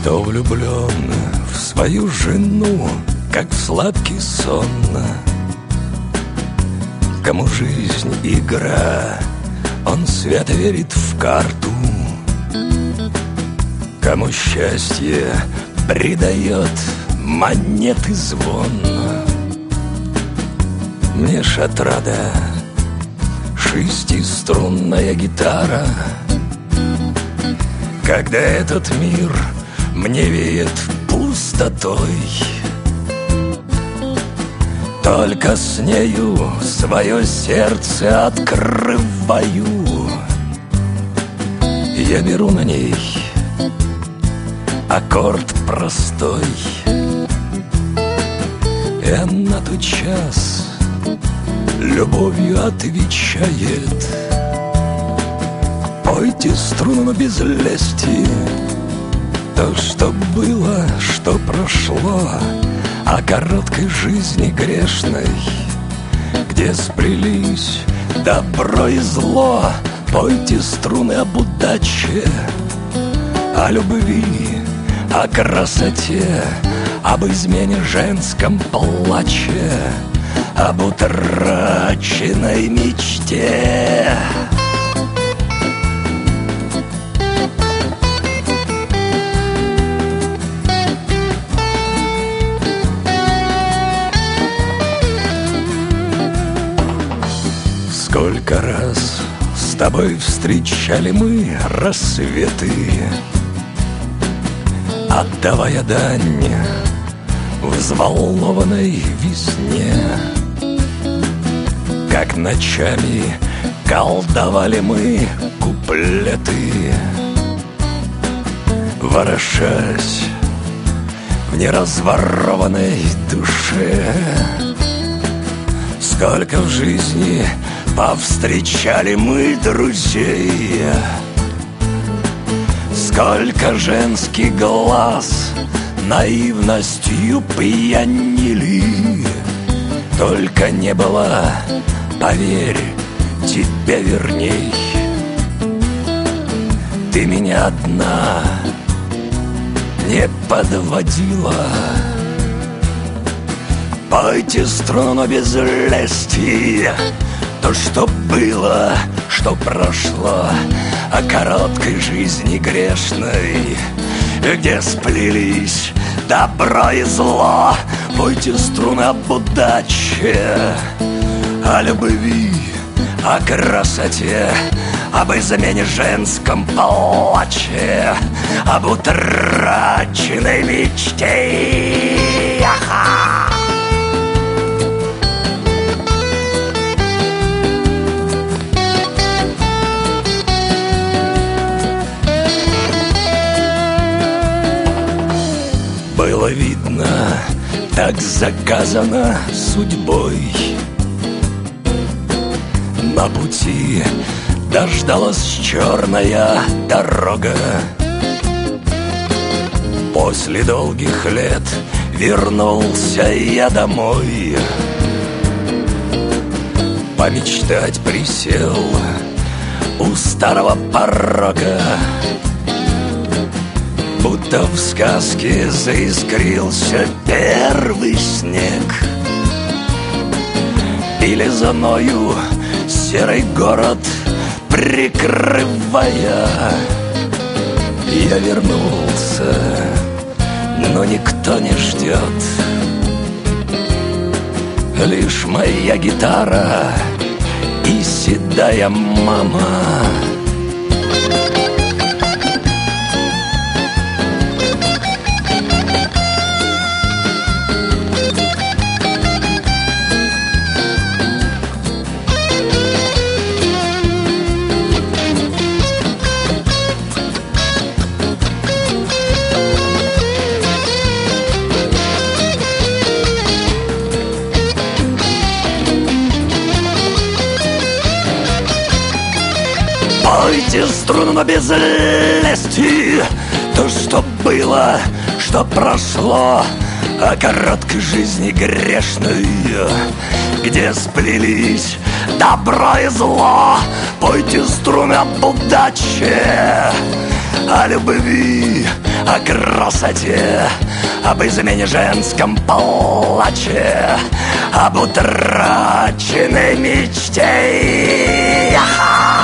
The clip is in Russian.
Кто влюблен в свою жену, как в сладкий сон, кому жизнь игра, он свято верит в карту, кому счастье придает монеты звон. Мне ж отрада шестиструнная гитара, когда этот мир мне веет пустотой. Только с нею свое сердце открываю. Я беру на ней аккорд простой, и она тотчас любовью отвечает: пойте струну без лести, то, что было, что прошло, о короткой жизни грешной, где сплелись добро и зло. Пойте струны об удаче, о любви, о красоте, об измене женском плаче, об утраченной мечте. Сколько раз с тобой встречали мы рассветы, отдавая дань взволнованной весне. Как ночами колдовали мы куплеты, ворошась в неразворованной душе. Сколько в жизни повстречали мы друзей, сколько женский глаз наивностью пьянили. Только не было, поверь, тебя верней. Ты меня одна не подводила. Пойте струну без лести, то, что было, что прошло, о короткой жизни грешной, где сплелись добро и зло. Пойте струны об удаче, о любви, о красоте, об измене женском плаче, об утраченной мечте. Было видно, так заказано судьбой. На пути дождалась черная дорога. После долгих лет вернулся я домой. Помечтать присел у старого порога, будто в сказке заискрился первый снег. Или за мною серый город прикрывая, я вернулся, но никто не ждет. Лишь моя гитара и седая мама. Пойте струну, но без лести, то, что было, что прошло, о короткой жизни грешной, где сплелись добро и зло. Пойте струны об удаче, о любви, о красоте, об измене женском плаче, об утраченной мечте.